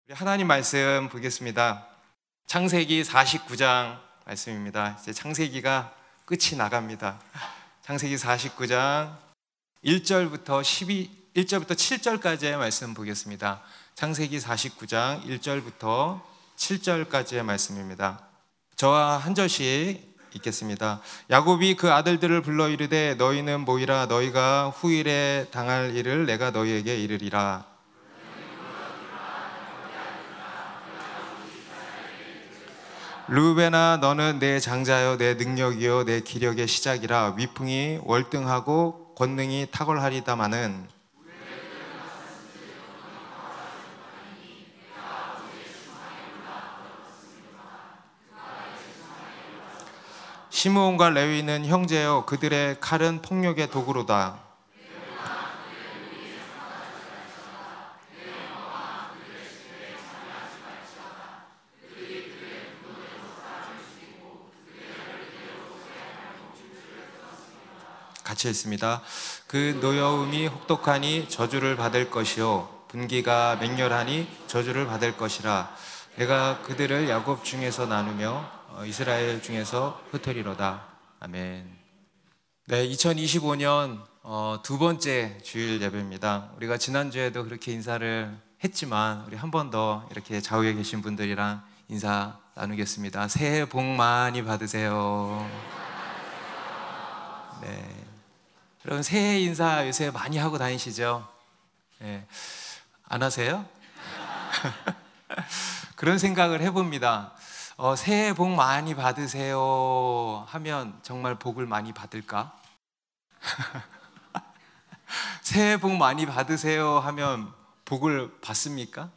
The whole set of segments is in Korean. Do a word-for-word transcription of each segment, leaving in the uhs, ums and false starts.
우리 하나님 말씀 보겠습니다. 창세기 사십구 장 말씀입니다. 이제 창세기가 끝이 나갑니다. 창세기 사십구 장 일 절부터 십이, 일 절부터 칠 절까지의 말씀 보겠습니다. 창세기 사십구 장 일 절부터 칠 절까지의 말씀입니다. 저와 한 절씩 읽겠습니다. 야곱이 그 아들들을 불러 이르되 너희는 모이라. 너희가 후일에 당할 일을 내가 너희에게 이르리라. 르우벤아, 너는 내 장자요 내 능력이요 내 기력의 시작이라. 위풍이 월등하고 권능이 탁월하리다마는 시므온과 레위는 형제요 그들의 칼은 폭력의 도구로다. 같이 읽습니다. 그 노여움이 혹독하니 저주를 받을 것이요 분기가 맹렬하니 저주를 받을 것이라. 내가 그들을 야곱 중에서 나누며 이스라엘 중에서 흩으리로다. 아멘. 네, 이천이십오 년 어, 두 번째 주일 예배입니다. 우리가 지난주에도 그렇게 인사를 했지만 우리 한 번 더 이렇게 좌우에 계신 분들이랑 인사 나누겠습니다. 새해 복 많이 받으세요. 네. 여러분 새해 인사 요새 많이 하고 다니시죠? 네. 안 하세요? 그런 생각을 해봅니다. 어, 새해 복 많이 받으세요 하면 정말 복을 많이 받을까? 새해 복 많이 받으세요 하면 복을 받습니까?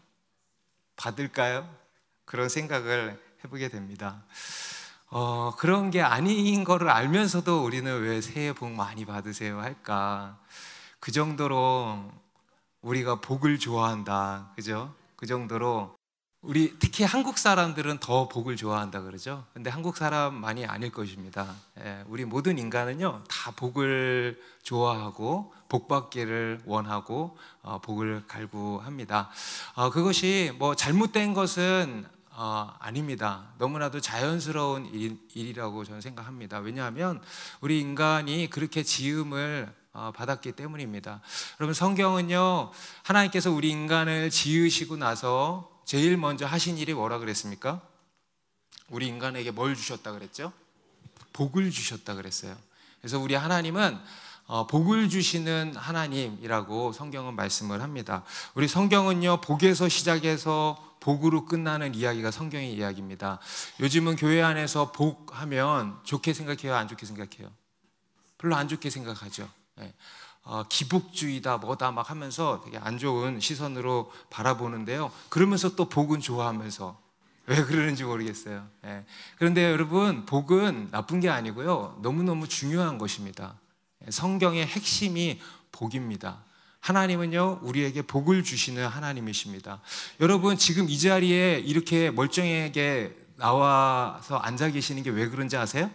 받을까요? 그런 생각을 해보게 됩니다. 어, 그런 게 아닌 거를 알면서도 우리는 왜 새해 복 많이 받으세요 할까? 그 정도로 우리가 복을 좋아한다, 그죠? 그 정도로 우리 특히 한국 사람들은 더 복을 좋아한다 그러죠. 근데 한국 사람만이 아닐 것입니다. 예, 우리 모든 인간은요 다 복을 좋아하고 복 받기를 원하고 어, 복을 갈구합니다. 어, 그것이 뭐 잘못된 것은 어, 아닙니다. 너무나도 자연스러운 일, 일이라고 저는 생각합니다. 왜냐하면 우리 인간이 그렇게 지음을 어, 받았기 때문입니다. 여러분 성경은요 하나님께서 우리 인간을 지으시고 나서 제일 먼저 하신 일이 뭐라 그랬습니까? 우리 인간에게 뭘 주셨다 그랬죠? 복을 주셨다 그랬어요. 그래서 우리 하나님은 어, 복을 주시는 하나님이라고 성경은 말씀을 합니다. 우리 성경은요 복에서 시작해서 복으로 끝나는 이야기가 성경의 이야기입니다. 요즘은 교회 안에서 복 하면 좋게 생각해요? 안 좋게 생각해요? 별로 안 좋게 생각하죠. 네. 어, 기복주의다 뭐다 막 하면서 되게 안 좋은 시선으로 바라보는데요. 그러면서 또 복은 좋아하면서 왜 그러는지 모르겠어요. 네. 그런데 여러분 복은 나쁜 게 아니고요 너무너무 중요한 것입니다. 성경의 핵심이 복입니다. 하나님은요 우리에게 복을 주시는 하나님이십니다. 여러분 지금 이 자리에 이렇게 멀쩡하게 나와서 앉아 계시는 게 왜 그런지 아세요?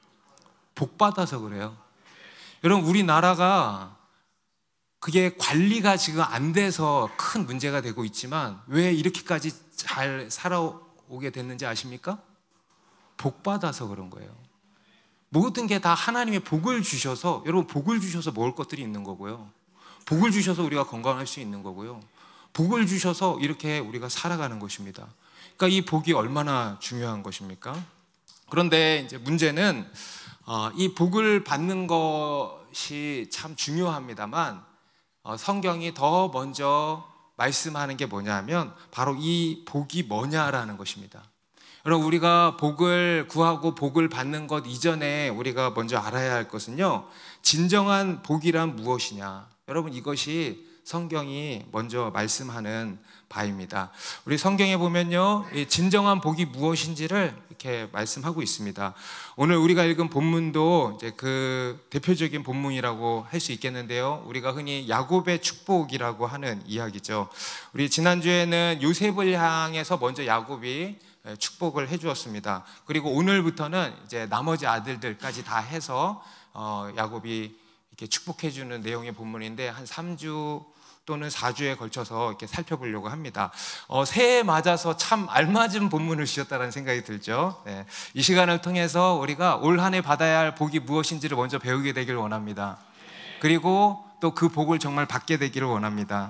복 받아서 그래요. 여러분 우리나라가 그게 관리가 지금 안 돼서 큰 문제가 되고 있지만 왜 이렇게까지 잘 살아오게 됐는지 아십니까? 복 받아서 그런 거예요. 모든 게 다 하나님의 복을 주셔서, 여러분 복을 주셔서 먹을 것들이 있는 거고요 복을 주셔서 우리가 건강할 수 있는 거고요 복을 주셔서 이렇게 우리가 살아가는 것입니다. 그러니까 이 복이 얼마나 중요한 것입니까? 그런데 이제 문제는 어, 이 복을 받는 것이 참 중요합니다만 어, 성경이 더 먼저 말씀하는 게 뭐냐면 바로 이 복이 뭐냐라는 것입니다. 여러분 우리가 복을 구하고 복을 받는 것 이전에 우리가 먼저 알아야 할 것은요 진정한 복이란 무엇이냐. 여러분 이것이 성경이 먼저 말씀하는 바입니다. 우리 성경에 보면요 이 진정한 복이 무엇인지를 이렇게 말씀하고 있습니다. 오늘 우리가 읽은 본문도 이제 그 대표적인 본문이라고 할 수 있겠는데요 우리가 흔히 야곱의 축복이라고 하는 이야기죠. 우리 지난주에는 요셉을 향해서 먼저 야곱이 축복을 해주었습니다. 그리고 오늘부터는 이제 나머지 아들들까지 다 해서 어, 야곱이 이렇게 축복해주는 내용의 본문인데 한 삼 주 또는 사 주에 걸쳐서 이렇게 살펴보려고 합니다. 어, 새해 맞아서 참 알맞은 본문을 주셨다는 생각이 들죠. 네. 이 시간을 통해서 우리가 올 한 해 받아야 할 복이 무엇인지를 먼저 배우게 되기를 원합니다. 그리고 또 그 복을 정말 받게 되기를 원합니다.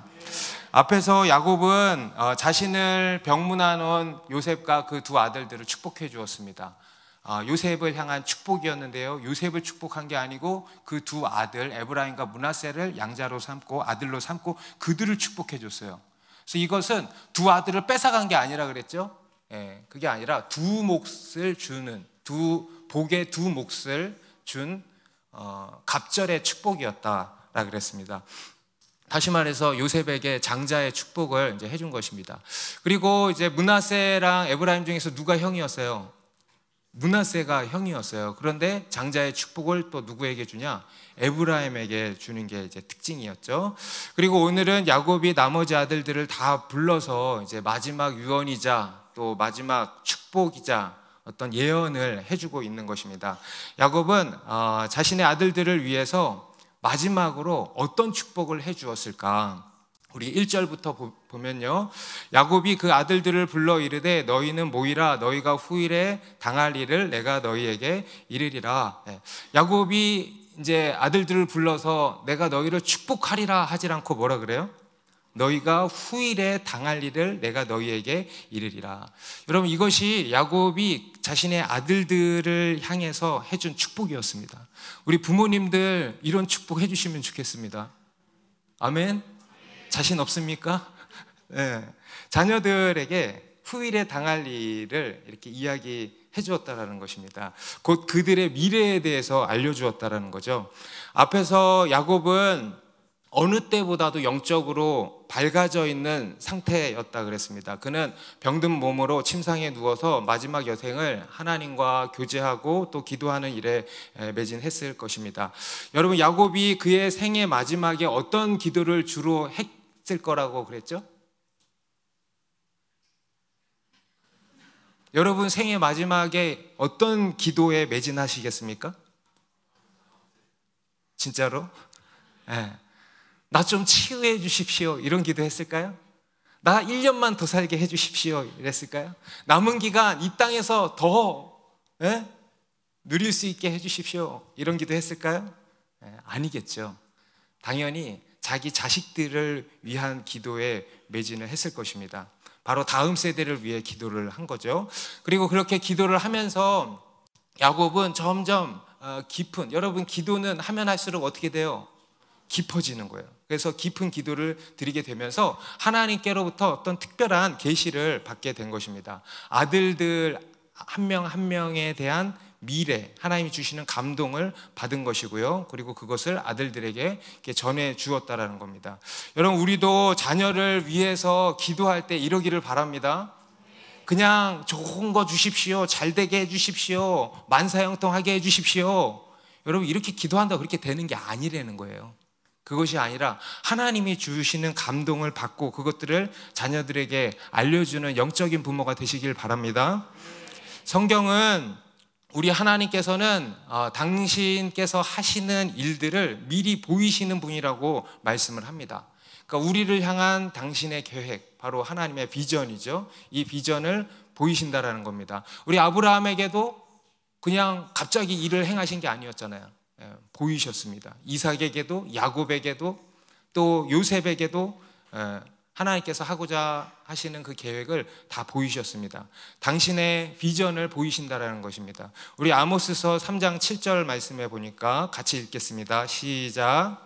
앞에서 야곱은 어, 자신을 병문안 온 요셉과 그 두 아들들을 축복해 주었습니다. 어, 요셉을 향한 축복이었는데요, 요셉을 축복한 게 아니고 그 두 아들 에브라임과 므낫세를 양자로 삼고 아들로 삼고 그들을 축복해 줬어요. 그래서 이것은 두 아들을 뺏어간 게 아니라 그랬죠. 예, 그게 아니라 두 몫을 주는, 두 복의 두 몫을 준 어, 갑절의 축복이었다라 그랬습니다. 다시 말해서 요셉에게 장자의 축복을 이제 해준 것입니다. 그리고 이제 므낫세랑 에브라임 중에서 누가 형이었어요? 므낫세가 형이었어요. 그런데 장자의 축복을 또 누구에게 주냐? 에브라임에게 주는 게 이제 특징이었죠. 그리고 오늘은 야곱이 나머지 아들들을 다 불러서 이제 마지막 유언이자 또 마지막 축복이자 어떤 예언을 해주고 있는 것입니다. 야곱은 어, 자신의 아들들을 위해서 마지막으로 어떤 축복을 해주었을까? 우리 일 절부터 보면요, 야곱이 그 아들들을 불러 이르되 너희는 모이라, 너희가 후일에 당할 일을 내가 너희에게 이르리라. 야곱이 이제 아들들을 불러서 내가 너희를 축복하리라 하질 않고 뭐라 그래요? 너희가 후일에 당할 일을 내가 너희에게 이르리라. 여러분, 이것이 야곱이 자신의 아들들을 향해서 해준 축복이었습니다. 우리 부모님들 이런 축복 해주시면 좋겠습니다. 아멘. 자신 없습니까? 네. 자녀들에게 후일에 당할 일을 이렇게 이야기해 주었다라는 것입니다. 곧 그들의 미래에 대해서 알려주었다라는 거죠. 앞에서 야곱은 어느 때보다도 영적으로 밝아져 있는 상태였다 그랬습니다. 그는 병든 몸으로 침상에 누워서 마지막 여생을 하나님과 교제하고 또 기도하는 일에 매진했을 것입니다. 여러분, 야곱이 그의 생애 마지막에 어떤 기도를 주로 했을 거라고 그랬죠? 여러분, 생애 마지막에 어떤 기도에 매진하시겠습니까? 진짜로? 네. 나 좀 치유해 주십시오, 이런 기도 했을까요? 나 일 년만 더 살게 해 주십시오, 이랬을까요? 남은 기간 이 땅에서 더 예? 누릴 수 있게 해 주십시오, 이런 기도 했을까요? 예, 아니겠죠. 당연히 자기 자식들을 위한 기도에 매진을 했을 것입니다. 바로 다음 세대를 위해 기도를 한 거죠. 그리고 그렇게 기도를 하면서 야곱은 점점 깊은, 여러분, 기도는 하면 할수록 어떻게 돼요? 깊어지는 거예요. 그래서 깊은 기도를 드리게 되면서 하나님께로부터 어떤 특별한 계시를 받게 된 것입니다. 아들들 한 명 한 명에 대한 미래, 하나님이 주시는 감동을 받은 것이고요. 그리고 그것을 아들들에게 전해 주었다라는 겁니다. 여러분, 우리도 자녀를 위해서 기도할 때 이러기를 바랍니다. 그냥 좋은 거 주십시오, 잘 되게 해 주십시오, 만사형통하게 해 주십시오. 여러분, 이렇게 기도한다고 그렇게 되는 게 아니라는 거예요. 그것이 아니라 하나님이 주시는 감동을 받고 그것들을 자녀들에게 알려주는 영적인 부모가 되시길 바랍니다. 성경은 우리 하나님께서는 어, 당신께서 하시는 일들을 미리 보이시는 분이라고 말씀을 합니다. 그러니까 우리를 향한 당신의 계획, 바로 하나님의 비전이죠. 이 비전을 보이신다라는 겁니다. 우리 아브라함에게도 그냥 갑자기 일을 행하신 게 아니었잖아요. 예, 보이셨습니다. 이삭에게도, 야곱에게도, 또 요셉에게도 예, 하나님께서 하고자 하시는 그 계획을 다 보이셨습니다. 당신의 비전을 보이신다라는 것입니다. 우리 아모스서 삼 장 칠 절 말씀해 보니까 같이 읽겠습니다. 시작.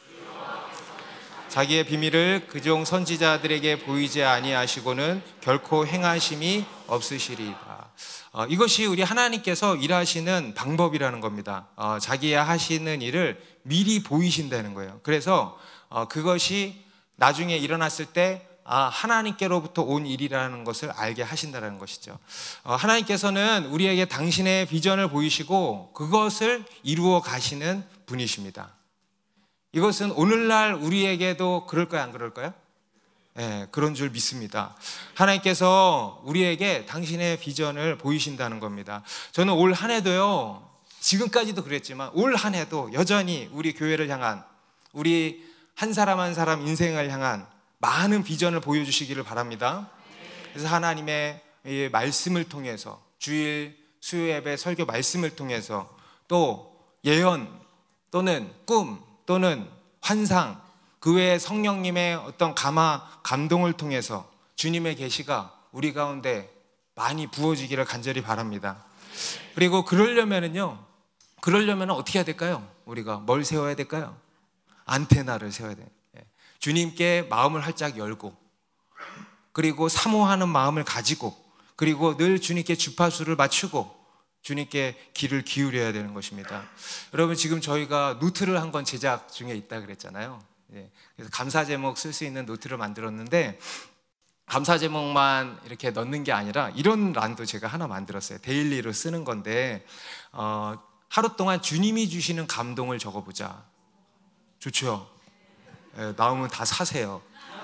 자기의 비밀을 그종 선지자들에게 보이지 아니하시고는 결코 행하심이 없으시리이다. 어, 이것이 우리 하나님께서 일하시는 방법이라는 겁니다. 어, 자기의 하시는 일을 미리 보이신다는 거예요. 그래서 어, 그것이 나중에 일어났을 때 아, 하나님께로부터 온 일이라는 것을 알게 하신다는 것이죠. 어, 하나님께서는 우리에게 당신의 비전을 보이시고 그것을 이루어 가시는 분이십니다. 이것은 오늘날 우리에게도 그럴까요, 안 그럴까요? 네, 그런 줄 믿습니다. 하나님께서 우리에게 당신의 비전을 보이신다는 겁니다. 저는 올 한 해도요, 지금까지도 그랬지만 올 한 해도 여전히 우리 교회를 향한, 우리 한 사람 한 사람 인생을 향한 많은 비전을 보여주시기를 바랍니다. 그래서 하나님의 이 말씀을 통해서, 주일 수요 예배 설교 말씀을 통해서, 또 예언 또는 꿈 또는 환상, 그 외에 성령님의 어떤 감화 감동을 통해서 주님의 계시가 우리 가운데 많이 부어지기를 간절히 바랍니다. 그리고 그러려면은요 그러려면 어떻게 해야 될까요? 우리가 뭘 세워야 될까요? 안테나를 세워야 돼요. 주님께 마음을 활짝 열고, 그리고 사모하는 마음을 가지고, 그리고 늘 주님께 주파수를 맞추고 주님께 귀를 기울여야 되는 것입니다. 여러분, 지금 저희가 노트를 한 권 제작 중에 있다 그랬잖아요. 그래서 감사 제목 쓸 수 있는 노트를 만들었는데, 감사 제목만 이렇게 넣는 게 아니라 이런 란도 제가 하나 만들었어요. 데일리로 쓰는 건데, 어, 하루 동안 주님이 주시는 감동을 적어보자. 좋죠? 예, 나오면 다 사세요.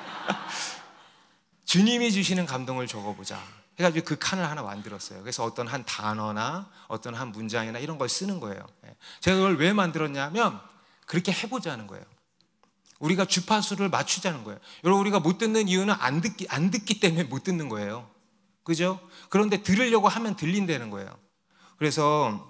주님이 주시는 감동을 적어보자 해가지고 그 칸을 하나 만들었어요. 그래서 어떤 한 단어나 어떤 한 문장이나 이런 걸 쓰는 거예요. 제가 그걸 왜 만들었냐면 그렇게 해보자는 거예요. 우리가 주파수를 맞추자는 거예요. 여러분, 우리가 못 듣는 이유는 안 듣기, 안 듣기 때문에 못 듣는 거예요. 그죠? 그런데 들으려고 하면 들린다는 거예요. 그래서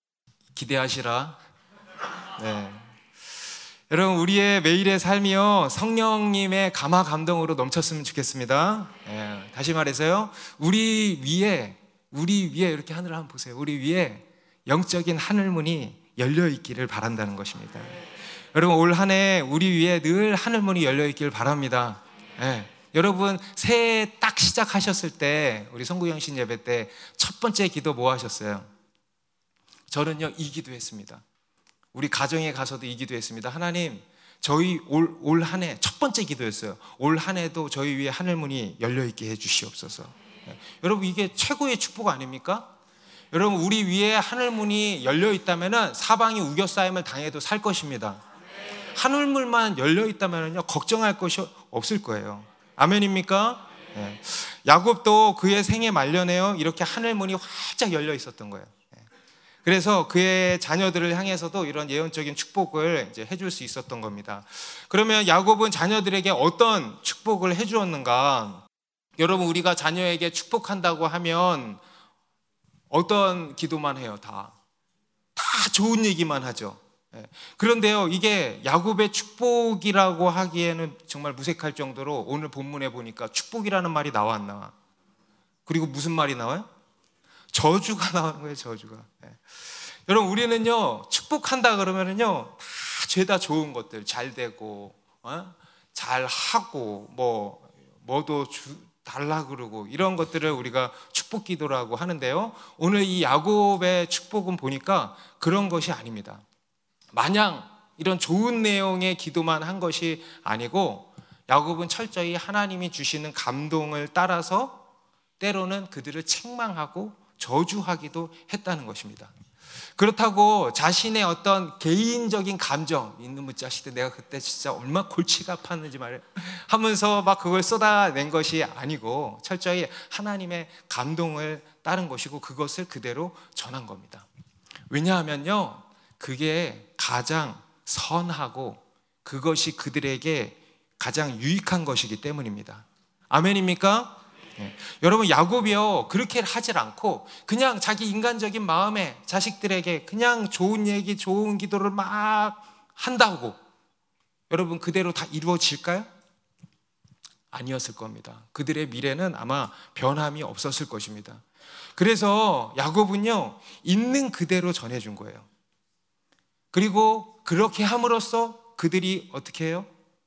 기대하시라. 네. 여러분, 우리의 매일의 삶이요 성령님의 감화 감동으로 넘쳤으면 좋겠습니다. 예, 다시 말해서요, 우리 위에 우리 위에 이렇게 하늘을 한번 보세요. 우리 위에 영적인 하늘문이 열려 있기를 바란다는 것입니다. 여러분, 올 한 해 우리 위에 늘 하늘문이 열려 있기를 바랍니다. 예, 여러분, 새해 딱 시작하셨을 때 우리 송구영신 예배 때 첫 번째 기도 뭐 하셨어요? 저는요 이 기도했습니다. 우리 가정에 가서도 이 기도했습니다. 하나님, 저희 올, 올 한 해 첫 번째 기도였어요. 올 한 해도 저희 위에 하늘문이 열려있게 해주시옵소서. 네. 여러분, 이게 최고의 축복 아닙니까? 여러분, 우리 위에 하늘문이 열려있다면 사방이 우겨싸임을 당해도 살 것입니다. 하늘문만 열려있다면 걱정할 것이 없을 거예요. 아멘입니까? 네. 야곱도 그의 생애 말년에요 이렇게 하늘문이 활짝 열려 있었던 거예요. 그래서 그의 자녀들을 향해서도 이런 예언적인 축복을 이제 해줄 수 있었던 겁니다. 그러면 야곱은 자녀들에게 어떤 축복을 해주었는가? 여러분, 우리가 자녀에게 축복한다고 하면 어떤 기도만 해요? 다, 다 좋은 얘기만 하죠. 그런데요, 이게 야곱의 축복이라고 하기에는 정말 무색할 정도로 오늘 본문에 보니까 축복이라는 말이 나왔나? 그리고 무슨 말이 나와요? 저주가 나오는 거예요. 저주가. 네. 여러분, 우리는요 축복한다 그러면은요 다 죄다 좋은 것들, 잘 되고 어? 잘 하고 뭐 뭐도 주, 달라 그러고 이런 것들을 우리가 축복 기도라고 하는데요, 오늘 이 야곱의 축복은 보니까 그런 것이 아닙니다. 마냥 이런 좋은 내용의 기도만 한 것이 아니고, 야곱은 철저히 하나님이 주시는 감동을 따라서 때로는 그들을 책망하고 저주하기도 했다는 것입니다. 그렇다고 자신의 어떤 개인적인 감정, 이놈의 자식들 내가 그때 진짜 얼마나 골치가 아팠는지 말이야 하면서 막 그걸 쏟아낸 것이 아니고 철저히 하나님의 감동을 따른 것이고 그것을 그대로 전한 겁니다. 왜냐하면요, 그게 가장 선하고 그것이 그들에게 가장 유익한 것이기 때문입니다. 아멘입니까? 네. 여러분, 야곱이요 그렇게 하질 않고 그냥 자기 인간적인 마음에 자식들에게 그냥 좋은 얘기, 좋은 기도를 막 한다고 여러분 그대로 다 이루어질까요? 아니었을 겁니다. 그들의 미래는 아마 변함이 없었을 것입니다. 그래서 야곱은요 있는 그대로 전해준 거예요. 그리고 그렇게 함으로써 그들이 어떻게 해요?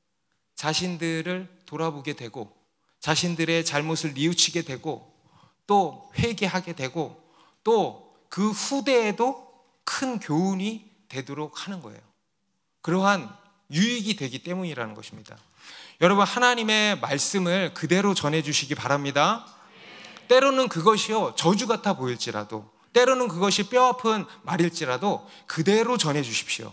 자신들을 돌아보게 되고 자신들의 잘못을 뉘우치게 되고 또 회개하게 되고 또 그 후대에도 큰 교훈이 되도록 하는 거예요. 그러한 유익이 되기 때문이라는 것입니다. 여러분, 하나님의 말씀을 그대로 전해주시기 바랍니다. 때로는 그것이요 저주 같아 보일지라도, 때로는 그것이 뼈아픈 말일지라도 그대로 전해주십시오.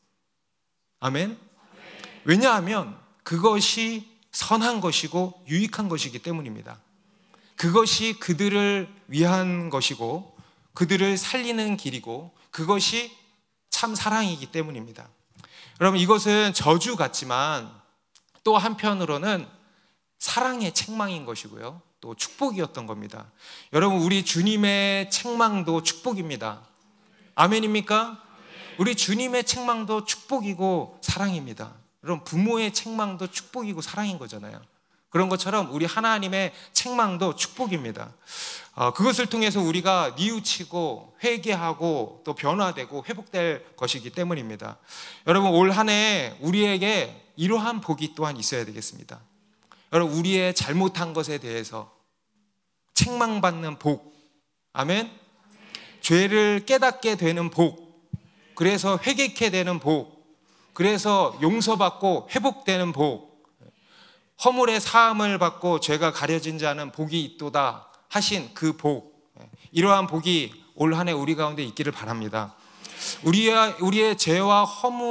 아멘. 왜냐하면 그것이 선한 것이고 유익한 것이기 때문입니다. 그것이 그들을 위한 것이고 그들을 살리는 길이고 그것이 참 사랑이기 때문입니다. 여러분, 이것은 저주 같지만 또 한편으로는 사랑의 책망인 것이고요, 또 축복이었던 겁니다. 여러분, 우리 주님의 책망도 축복입니다. 아멘입니까? 우리 주님의 책망도 축복이고 사랑입니다. 여러분, 부모의 책망도 축복이고 사랑인 거잖아요. 그런 것처럼 우리 하나님의 책망도 축복입니다. 어, 그것을 통해서 우리가 뉘우치고 회개하고 또 변화되고 회복될 것이기 때문입니다. 여러분, 올 한 해 우리에게 이러한 복이 또한 있어야 되겠습니다. 여러분, 우리의 잘못한 것에 대해서 책망받는 복, 아멘? 죄를 깨닫게 되는 복, 그래서 회개케 되는 복, 그래서 용서받고 회복되는 복, 허물의 사함을 받고 죄가 가려진 자는 복이 있도다 하신 그 복, 이러한 복이 올 한 해 우리 가운데 있기를 바랍니다. 우리의, 우리의 죄와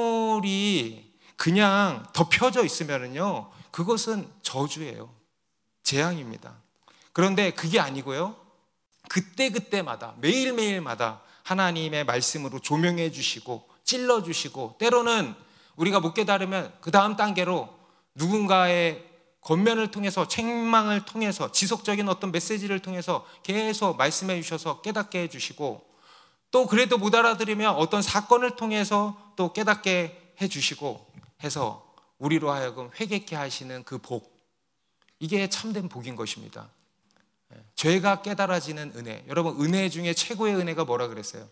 허물이 그냥 덮여져 있으면요, 그것은 저주예요. 재앙입니다. 그런데 그게 아니고요, 그때그때마다 매일매일마다 하나님의 말씀으로 조명해 주시고 찔러 주시고, 때로는 우리가 못 깨달으면 그 다음 단계로 누군가의 권면을 통해서, 책망을 통해서, 지속적인 어떤 메시지를 통해서 계속 말씀해 주셔서 깨닫게 해주시고, 또 그래도 못 알아들으면 어떤 사건을 통해서 또 깨닫게 해주시고 해서 우리로 하여금 회개케 하시는 그 복, 이게 참된 복인 것입니다. 죄가 깨달아지는 은혜. 여러분, 은혜 중에 최고의 은혜가 뭐라 그랬어요?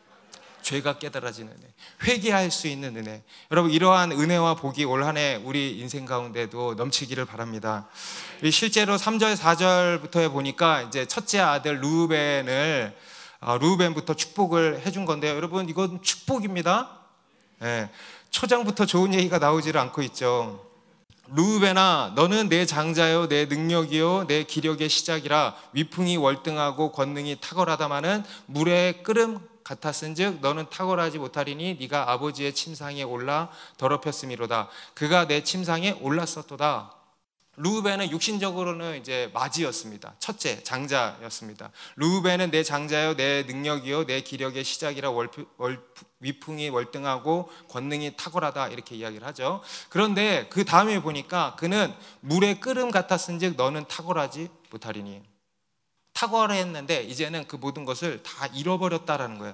죄가 깨달아지는 은혜, 회개할 수 있는 은혜. 여러분, 이러한 은혜와 복이 올 한 해 우리 인생 가운데도 넘치기를 바랍니다. 실제로 삼 절 사 절부터 보니까 이제 첫째 아들 루벤을 루벤부터 축복을 해준 건데요, 여러분, 이건 축복입니다. 네. 초장부터 좋은 얘기가 나오지를 않고 있죠. 루벤아, 너는 내 장자요, 내 능력이요, 내 기력의 시작이라. 위풍이 월등하고 권능이 탁월하다마는 물의 끓음 같았은즉 너는 탁월하지 못하리니 네가 아버지의 침상에 올라 더럽혔음이로다. 그가 내 침상에 올랐었도다. 루벤은 육신적으로는 이제 맞이였습니다. 첫째, 장자였습니다. 루벤은 내 장자요, 내 능력이요, 내 기력의 시작이라. 월프, 월, 위풍이 월등하고 권능이 탁월하다, 이렇게 이야기를 하죠. 그런데 그 다음에 보니까 그는 물의 끓음 같았은즉 너는 탁월하지 못하리니. 탁월했는데 이제는 그 모든 것을 다 잃어버렸다라는 거예요.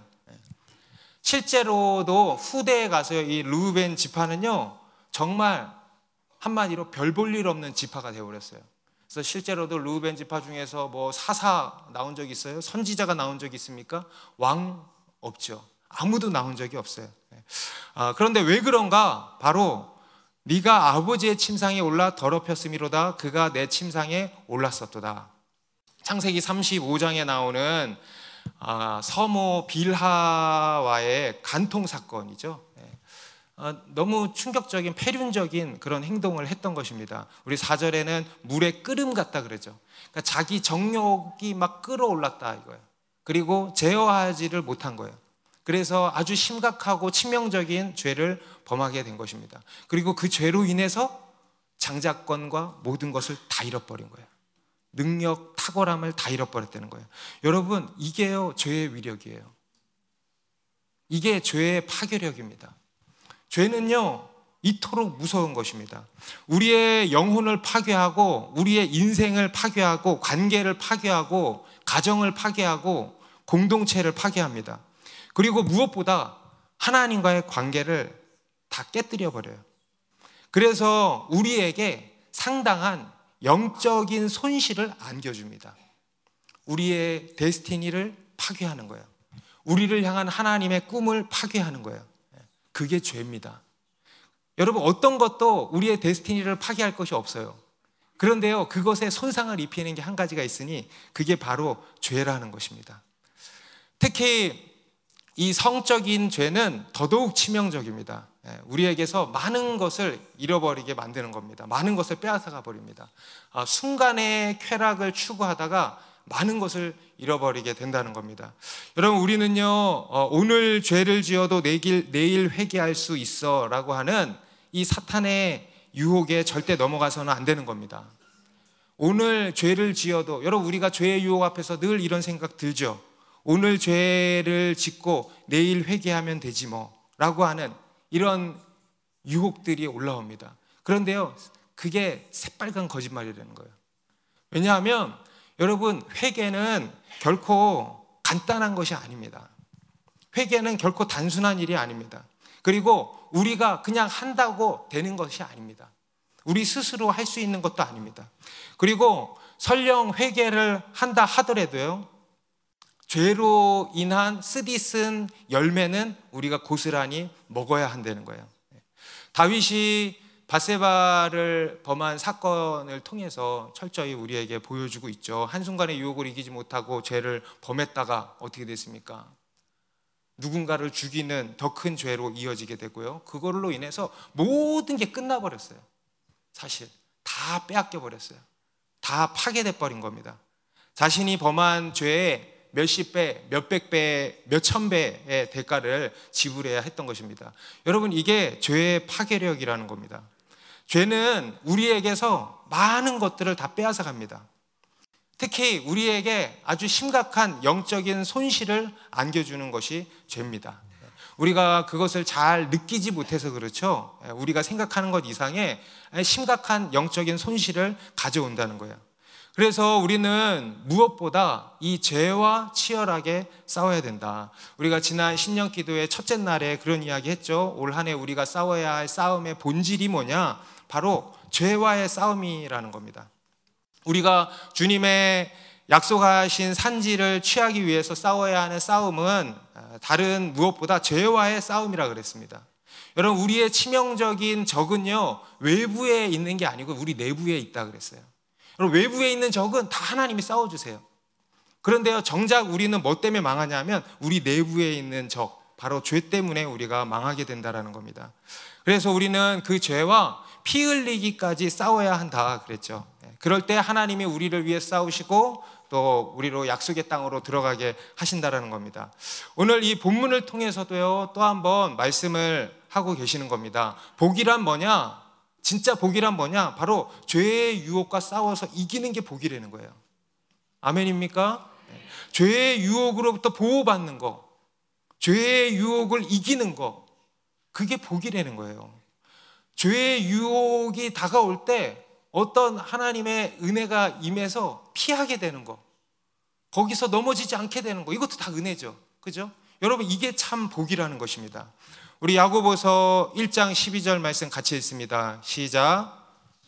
실제로도 후대에 가서 이 루벤 지파는요, 정말 한마디로 별 볼 일 없는 지파가 되어버렸어요. 그래서 실제로도 루벤 지파 중에서 뭐 사사 나온 적이 있어요? 선지자가 나온 적이 있습니까? 왕 없죠. 아무도 나온 적이 없어요. 아, 그런데 왜 그런가? 바로 네가 아버지의 침상에 올라 더럽혔음이로다. 그가 내 침상에 올랐었도다. 창세기 삼십오 장에 나오는 아, 서모 빌하와의 간통 사건이죠. 아, 너무 충격적인, 패륜적인 그런 행동을 했던 것입니다. 우리 사 절에는 물의 끓음 같다 그러죠. 그러니까 자기 정욕이 막 끓어올랐다 이거예요. 그리고 제어하지를 못한 거예요. 그래서 아주 심각하고 치명적인 죄를 범하게 된 것입니다. 그리고 그 죄로 인해서 장자권과 모든 것을 다 잃어버린 거예요. 능력, 탁월함을 다 잃어버렸다는 거예요. 여러분, 이게요, 죄의 위력이에요. 이게 죄의 파괴력입니다. 죄는요, 이토록 무서운 것입니다. 우리의 영혼을 파괴하고, 우리의 인생을 파괴하고, 관계를 파괴하고, 가정을 파괴하고, 공동체를 파괴합니다. 그리고 무엇보다 하나님과의 관계를 다 깨뜨려 버려요. 그래서 우리에게 상당한 영적인 손실을 안겨줍니다. 우리의 데스티니를 파괴하는 거예요. 우리를 향한 하나님의 꿈을 파괴하는 거예요. 그게 죄입니다. 여러분, 어떤 것도 우리의 데스티니를 파괴할 것이 없어요. 그런데요, 그것에 손상을 입히는 게 한 가지가 있으니 그게 바로 죄라는 것입니다. 특히 이 성적인 죄는 더더욱 치명적입니다. 우리에게서 많은 것을 잃어버리게 만드는 겁니다. 많은 것을 빼앗아가 버립니다. 순간의 쾌락을 추구하다가 많은 것을 잃어버리게 된다는 겁니다. 여러분, 우리는요, 오늘 죄를 지어도 내일, 내일 회개할 수 있어 라고 하는 이 사탄의 유혹에 절대 넘어가서는 안 되는 겁니다. 오늘 죄를 지어도, 여러분, 우리가 죄의 유혹 앞에서 늘 이런 생각 들죠. 오늘 죄를 짓고 내일 회개하면 되지 뭐 라고 하는 이런 유혹들이 올라옵니다. 그런데요, 그게 새빨간 거짓말이라는 거예요. 왜냐하면 여러분, 회개는 결코 간단한 것이 아닙니다. 회개는 결코 단순한 일이 아닙니다. 그리고 우리가 그냥 한다고 되는 것이 아닙니다. 우리 스스로 할 수 있는 것도 아닙니다. 그리고 설령 회개를 한다 하더라도요, 죄로 인한 쓰디쓴 열매는 우리가 고스란히 먹어야 한다는 거예요. 다윗이 밧세바를 범한 사건을 통해서 철저히 우리에게 보여주고 있죠. 한순간에 유혹을 이기지 못하고 죄를 범했다가 어떻게 됐습니까? 누군가를 죽이는 더 큰 죄로 이어지게 되고요, 그걸로 인해서 모든 게 끝나버렸어요. 사실 다 빼앗겨 버렸어요. 다 파괴돼 버린 겁니다. 자신이 범한 죄에 몇십 배, 몇백 배, 몇천 배의 대가를 지불해야 했던 것입니다. 여러분, 이게 죄의 파괴력이라는 겁니다. 죄는 우리에게서 많은 것들을 다 빼앗아 갑니다. 특히 우리에게 아주 심각한 영적인 손실을 안겨주는 것이 죄입니다. 우리가 그것을 잘 느끼지 못해서 그렇죠. 우리가 생각하는 것 이상의 심각한 영적인 손실을 가져온다는 거예요. 그래서 우리는 무엇보다 이 죄와 치열하게 싸워야 된다. 우리가 지난 신년 기도의 첫째 날에 그런 이야기 했죠. 올 한 해 우리가 싸워야 할 싸움의 본질이 뭐냐? 바로 죄와의 싸움이라는 겁니다. 우리가 주님의 약속하신 산지를 취하기 위해서 싸워야 하는 싸움은 다른 무엇보다 죄와의 싸움이라 그랬습니다. 여러분, 우리의 치명적인 적은요, 외부에 있는 게 아니고 우리 내부에 있다 그랬어요. 여러분, 외부에 있는 적은 다 하나님이 싸워주세요. 그런데요, 정작 우리는 뭐 때문에 망하냐면 우리 내부에 있는 적, 바로 죄 때문에 우리가 망하게 된다는 겁니다. 그래서 우리는 그 죄와 피 흘리기까지 싸워야 한다 그랬죠. 그럴 때 하나님이 우리를 위해 싸우시고 또 우리로 약속의 땅으로 들어가게 하신다라는 겁니다. 오늘 이 본문을 통해서도요, 또 한 번 말씀을 하고 계시는 겁니다. 복이란 뭐냐? 진짜 복이란 뭐냐? 바로 죄의 유혹과 싸워서 이기는 게 복이라는 거예요. 아멘입니까? 네. 죄의 유혹으로부터 보호받는 거, 죄의 유혹을 이기는 거, 그게 복이라는 거예요. 죄의 유혹이 다가올 때 어떤 하나님의 은혜가 임해서 피하게 되는 거, 거기서 넘어지지 않게 되는 거, 이것도 다 은혜죠. 그죠? 여러분, 이게 참 복이라는 것입니다. 우리 야고보서 일 장 십이 절 말씀 같이 읽습니다. 시작.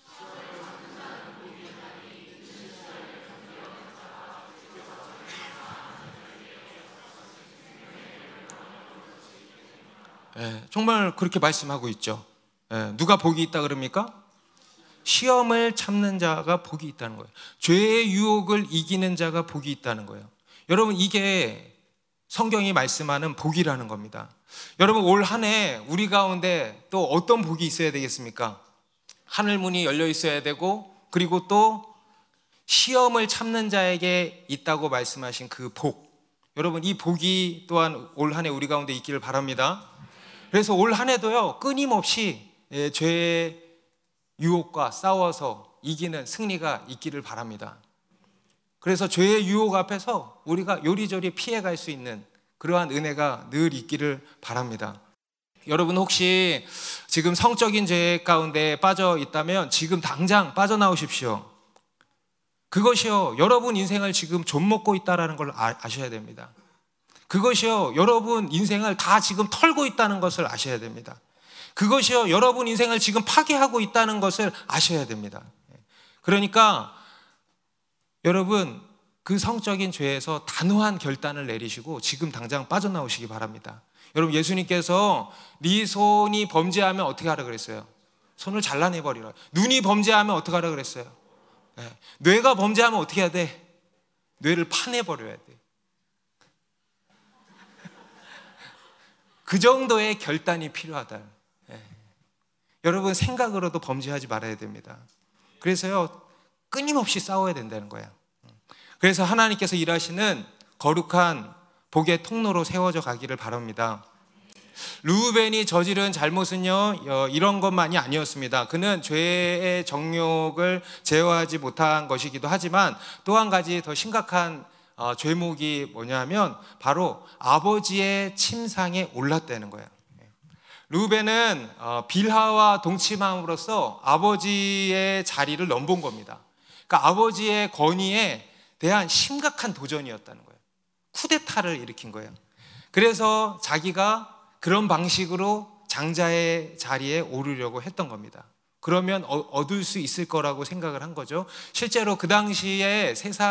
네, 정말 그렇게 말씀하고 있죠. 네, 누가 복이 있다 그럽니까? 시험을 참는 자가 복이 있다는 거예요. 죄의 유혹을 이기는 자가 복이 있다는 거예요. 여러분, 이게 성경이 말씀하는 복이라는 겁니다. 여러분, 올 한 해 우리 가운데 또 어떤 복이 있어야 되겠습니까? 하늘 문이 열려 있어야 되고, 그리고 또 시험을 참는 자에게 있다고 말씀하신 그 복, 여러분, 이 복이 또한 올 한 해 우리 가운데 있기를 바랍니다. 그래서 올 한 해도요, 끊임없이 죄의 유혹과 싸워서 이기는 승리가 있기를 바랍니다. 그래서 죄의 유혹 앞에서 우리가 요리조리 피해갈 수 있는 그러한 은혜가 늘 있기를 바랍니다. 여러분, 혹시 지금 성적인 죄 가운데 빠져 있다면 지금 당장 빠져나오십시오. 그것이요, 여러분 인생을 지금 좀먹고 있다는 걸 아셔야 됩니다. 그것이요, 여러분 인생을 다 지금 털고 있다는 것을 아셔야 됩니다. 그것이요, 여러분 인생을 지금 파괴하고 있다는 것을 아셔야 됩니다. 그러니까 여러분, 그 성적인 죄에서 단호한 결단을 내리시고 지금 당장 빠져나오시기 바랍니다. 여러분, 예수님께서 네 손이 범죄하면 어떻게 하라 그랬어요? 손을 잘라내버리라. 눈이 범죄하면 어떻게 하라 그랬어요? 네. 뇌가 범죄하면 어떻게 해야 돼? 뇌를 파내버려야 돼. 그 정도의 결단이 필요하다. 네. 여러분, 생각으로도 범죄하지 말아야 됩니다. 그래서요, 끊임없이 싸워야 된다는 거예요. 그래서 하나님께서 일하시는 거룩한 복의 통로로 세워져 가기를 바랍니다. 르우벤이 저지른 잘못은요, 이런 것만이 아니었습니다. 그는 죄의 정욕을 제어하지 못한 것이기도 하지만 또 한 가지 더 심각한 죄목이 뭐냐면 바로 아버지의 침상에 올랐다는 거예요. 르우벤은 빌하와 동침함으로써 아버지의 자리를 넘본 겁니다. 그러니까 아버지의 권위에 대한 심각한 도전이었다는 거예요. 쿠데타를 일으킨 거예요. 그래서 자기가 그런 방식으로 장자의 자리에 오르려고 했던 겁니다. 그러면 얻을 수 있을 거라고 생각을 한 거죠. 실제로 그 당시에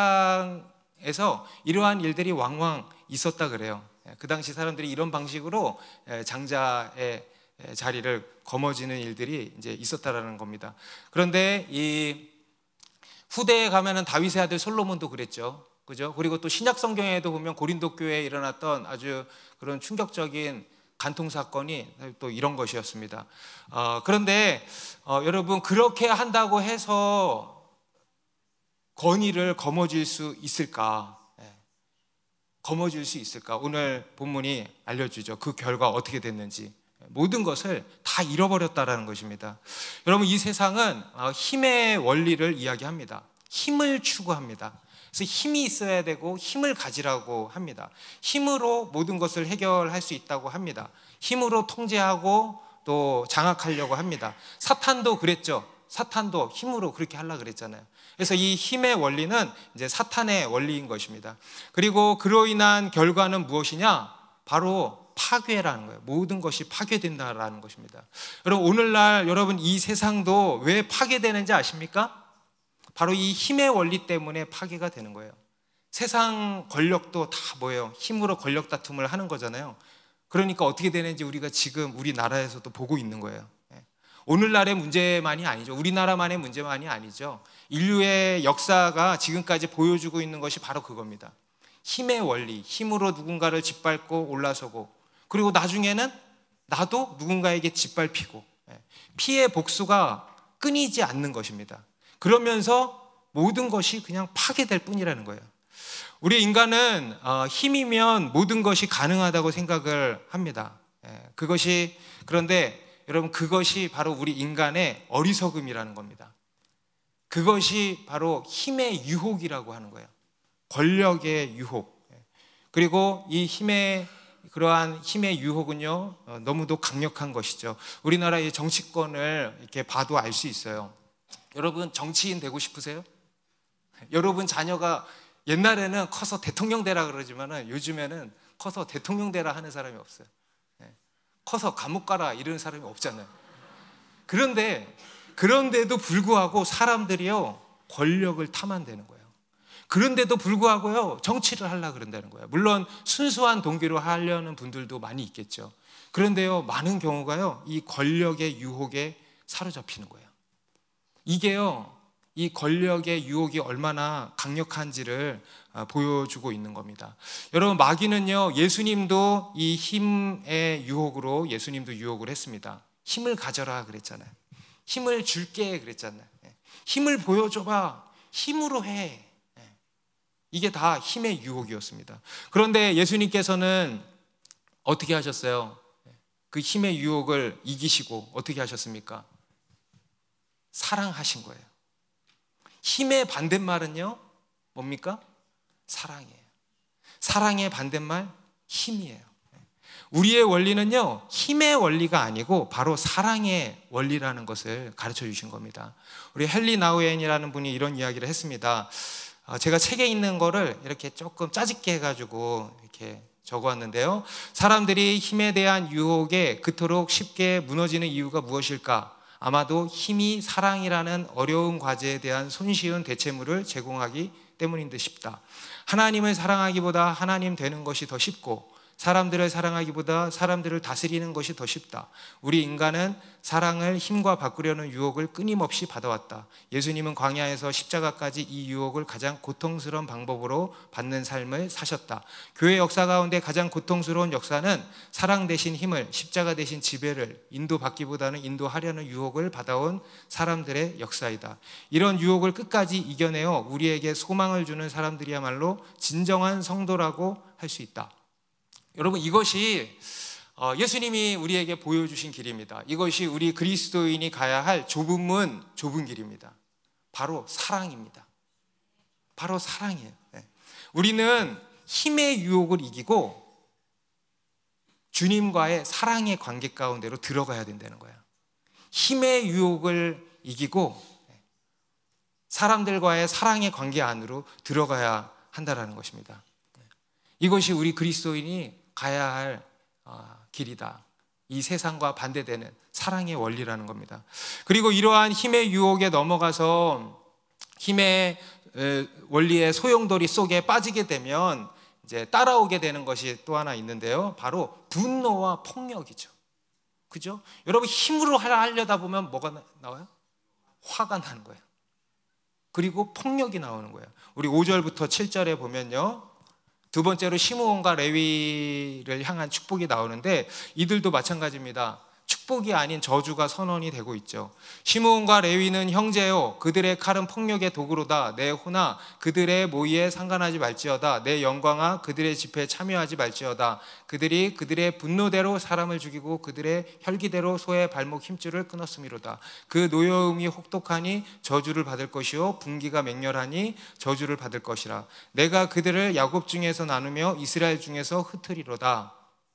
세상에서 이러한 일들이 왕왕 있었다 그래요. 그 당시 사람들이 이런 방식으로 장자의 자리를 거머쥐는 일들이 이제 있었다라는 겁니다. 그런데 이 후대에 가면은 다윗의 아들 솔로몬도 그랬죠. 그죠? 그리고 또 신약 성경에도 보면 고린도 교회에 일어났던 아주 그런 충격적인 간통 사건이 또 이런 것이었습니다. 어, 그런데 어, 여러분, 그렇게 한다고 해서 권위를 거머쥘 수 있을까? 네. 거머쥘 수 있을까? 오늘 본문이 알려주죠. 그 결과 어떻게 됐는지. 모든 것을 다 잃어버렸다라는 것입니다. 여러분, 이 세상은 힘의 원리를 이야기합니다. 힘을 추구합니다. 그래서 힘이 있어야 되고 힘을 가지라고 합니다. 힘으로 모든 것을 해결할 수 있다고 합니다. 힘으로 통제하고 또 장악하려고 합니다. 사탄도 그랬죠. 사탄도 힘으로 그렇게 하려고 그랬잖아요. 그래서 이 힘의 원리는 이제 사탄의 원리인 것입니다. 그리고 그로 인한 결과는 무엇이냐? 바로 파괴라는 거예요. 모든 것이 파괴된다라는 것입니다. 여러분, 오늘날 여러분 이 세상도 왜 파괴되는지 아십니까? 바로 이 힘의 원리 때문에 파괴가 되는 거예요. 세상 권력도 다 뭐예요? 힘으로 권력 다툼을 하는 거잖아요. 그러니까 어떻게 되는지 우리가 지금 우리나라에서도 보고 있는 거예요. 오늘날의 문제만이 아니죠. 우리나라만의 문제만이 아니죠. 인류의 역사가 지금까지 보여주고 있는 것이 바로 그겁니다. 힘의 원리, 힘으로 누군가를 짓밟고 올라서고, 그리고 나중에는 나도 누군가에게 짓밟히고, 피해 복수가 끊이지 않는 것입니다. 그러면서 모든 것이 그냥 파괴될 뿐이라는 거예요. 우리 인간은 힘이면 모든 것이 가능하다고 생각을 합니다. 그것이, 그런데 여러분, 그것이 바로 우리 인간의 어리석음이라는 겁니다. 그것이 바로 힘의 유혹이라고 하는 거예요. 권력의 유혹. 그리고 이 힘의 그러한 힘의 유혹은요, 너무도 강력한 것이죠. 우리나라의 정치권을 이렇게 봐도 알 수 있어요. 여러분, 정치인 되고 싶으세요? 여러분 자녀가 옛날에는 커서 대통령 되라 그러지만은 요즘에는 커서 대통령 되라 하는 사람이 없어요. 커서 감옥 가라 이러는 사람이 없잖아요. 그런데 그런데도 불구하고 사람들이요, 권력을 탐한다는 거예요. 그런데도 불구하고요, 정치를 하려고 그런다는 거예요. 물론 순수한 동기로 하려는 분들도 많이 있겠죠. 그런데요, 많은 경우가요, 이 권력의 유혹에 사로잡히는 거예요. 이게요, 이 권력의 유혹이 얼마나 강력한지를 보여주고 있는 겁니다. 여러분, 마귀는요, 예수님도 이 힘의 유혹으로 예수님도 유혹을 했습니다. 힘을 가져라 그랬잖아요. 힘을 줄게 그랬잖아요. 힘을 보여줘봐. 힘으로 해. 이게 다 힘의 유혹이었습니다. 그런데 예수님께서는 어떻게 하셨어요? 그 힘의 유혹을 이기시고 어떻게 하셨습니까? 사랑하신 거예요. 힘의 반대말은요, 뭡니까? 사랑이에요. 사랑의 반대말, 힘이에요. 우리의 원리는요, 힘의 원리가 아니고 바로 사랑의 원리라는 것을 가르쳐 주신 겁니다. 우리 헨리 나우엔이라는 분이 이런 이야기를 했습니다. 제가 책에 있는 거를 이렇게 조금 짜집게 해가지고 이렇게 적어왔는데요. 사람들이 힘에 대한 유혹에 그토록 쉽게 무너지는 이유가 무엇일까? 아마도 힘이 사랑이라는 어려운 과제에 대한 손쉬운 대체물을 제공하기 때문인 듯 싶다. 하나님을 사랑하기보다 하나님 되는 것이 더 쉽고, 사람들을 사랑하기보다 사람들을 다스리는 것이 더 쉽다. 우리 인간은 사랑을 힘과 바꾸려는 유혹을 끊임없이 받아왔다. 예수님은 광야에서 십자가까지 이 유혹을 가장 고통스러운 방법으로 받는 삶을 사셨다. 교회 역사 가운데 가장 고통스러운 역사는 사랑 대신 힘을, 십자가 대신 지배를 인도받기보다는 인도하려는 유혹을 받아온 사람들의 역사이다. 이런 유혹을 끝까지 이겨내어 우리에게 소망을 주는 사람들이야말로 진정한 성도라고 할 수 있다. 여러분, 이것이 예수님이 우리에게 보여주신 길입니다. 이것이 우리 그리스도인이 가야 할 좁은 문, 좁은 길입니다. 바로 사랑입니다. 바로 사랑이에요. 우리는 힘의 유혹을 이기고 주님과의 사랑의 관계 가운데로 들어가야 된다는 거예요. 힘의 유혹을 이기고 사람들과의 사랑의 관계 안으로 들어가야 한다는 것입니다. 이것이 우리 그리스도인이 가야 할 길이다. 이 세상과 반대되는 사랑의 원리라는 겁니다. 그리고 이러한 힘의 유혹에 넘어가서 힘의 원리의 소용돌이 속에 빠지게 되면 이제 따라오게 되는 것이 또 하나 있는데요. 바로 분노와 폭력이죠. 그죠? 여러분, 힘으로 하려다 보면 뭐가 나와요? 화가 나는 거예요. 그리고 폭력이 나오는 거예요. 우리 오 절부터 칠 절에 보면요, 두 번째로 시므온과 레위를 향한 축복이 나오는데 이들도 마찬가지입니다. 축복이 아닌 저주가 선언이 되고 있죠. 시므온과 레위는 형제요, 그들의 칼은 폭력의 도구로다. 내 호나 그들의 모의에 상관하지 말지어다. 내 영광아 그들의 집회에 참여하지 말지어다. 그들이 그들의 분노대로 사람을 죽이고 그들의 혈기대로 소의 발목 힘줄을 끊었음이로다. 그 노여움이 혹독하니 저주를 받을 것이요 분기가 맹렬하니 저주를 받을 것이라. 내가 그들을 야곱 중에서 나누며 이스라엘 중에서 흩으리로다.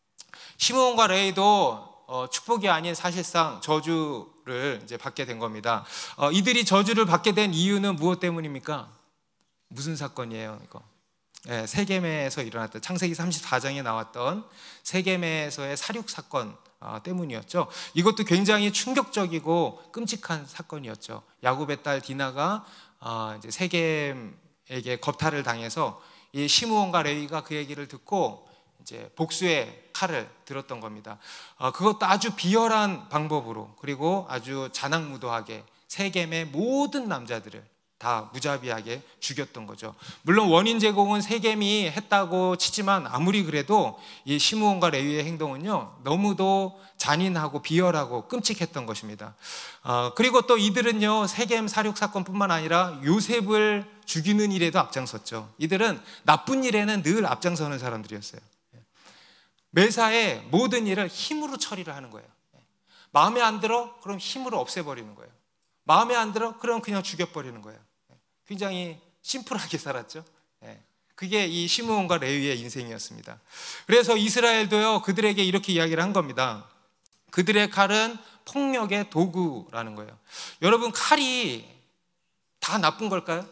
시므온과 레위도 어, 축복이 아닌 사실상 저주를 이제 받게 된 겁니다. 어, 이들이 저주를 받게 된 이유는 무엇 때문입니까? 무슨 사건이에요, 이거? 네, 세겜에서 일어났던, 창세기 삼십사 장에 나왔던 세겜에서의 살육 사건 어, 때문이었죠. 이것도 굉장히 충격적이고 끔찍한 사건이었죠. 야곱의 딸 디나가 어, 이제 세겜에게 겁탈을 당해서 이 시므온과 레위가 그 얘기를 듣고 이제 복수의 칼을 들었던 겁니다. 어, 그것도 아주 비열한 방법으로, 그리고 아주 잔악무도하게 세겜의 모든 남자들을 다 무자비하게 죽였던 거죠. 물론 원인 제공은 세겜이 했다고 치지만 아무리 그래도 이 시므온과 레위의 행동은요, 너무도 잔인하고 비열하고 끔찍했던 것입니다. 어, 그리고 또 이들은요, 세겜 살육 사건뿐만 아니라 요셉을 죽이는 일에도 앞장섰죠. 이들은 나쁜 일에는 늘 앞장서는 사람들이었어요. 매사에 모든 일을 힘으로 처리를 하는 거예요. 마음에 안 들어? 그럼 힘으로 없애버리는 거예요. 마음에 안 들어? 그럼 그냥 죽여버리는 거예요. 굉장히 심플하게 살았죠. 그게 이 시므온과 레위의 인생이었습니다. 그래서 이스라엘도요, 그들에게 이렇게 이야기를 한 겁니다. 그들의 칼은 폭력의 도구라는 거예요. 여러분, 칼이 다 나쁜 걸까요?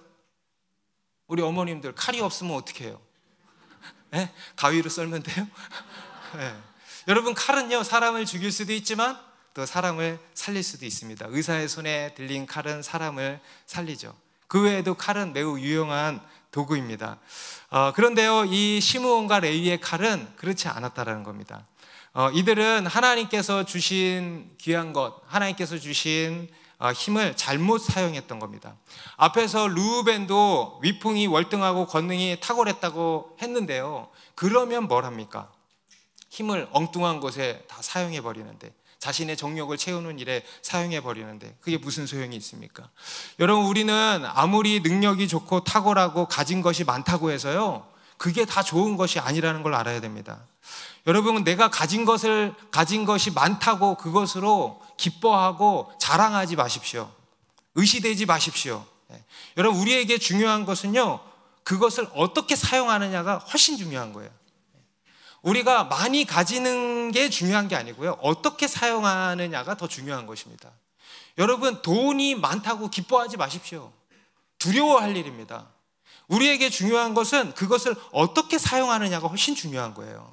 우리 어머님들 칼이 없으면 어떻게 해요? 네? 가위로 썰면 돼요? 네. 여러분, 칼은요, 사람을 죽일 수도 있지만 또 사람을 살릴 수도 있습니다. 의사의 손에 들린 칼은 사람을 살리죠. 그 외에도 칼은 매우 유용한 도구입니다. 어, 그런데요, 이 시므온과 레위의 칼은 그렇지 않았다라는 겁니다. 어, 이들은 하나님께서 주신 귀한 것, 하나님께서 주신 힘을 잘못 사용했던 겁니다. 앞에서 르우벤도 위풍이 월등하고 권능이 탁월했다고 했는데요, 그러면 뭘 합니까? 힘을 엉뚱한 곳에 다 사용해 버리는데, 자신의 정욕을 채우는 일에 사용해 버리는데 그게 무슨 소용이 있습니까? 여러분, 우리는 아무리 능력이 좋고 탁월하고 가진 것이 많다고 해서요, 그게 다 좋은 것이 아니라는 걸 알아야 됩니다. 여러분, 내가 가진 것을 가진 것이 많다고 그것으로 기뻐하고 자랑하지 마십시오. 의시되지 마십시오. 네. 여러분, 우리에게 중요한 것은요, 그것을 어떻게 사용하느냐가 훨씬 중요한 거예요. 우리가 많이 가지는 게 중요한 게 아니고요, 어떻게 사용하느냐가 더 중요한 것입니다. 여러분, 돈이 많다고 기뻐하지 마십시오. 두려워할 일입니다. 우리에게 중요한 것은 그것을 어떻게 사용하느냐가 훨씬 중요한 거예요.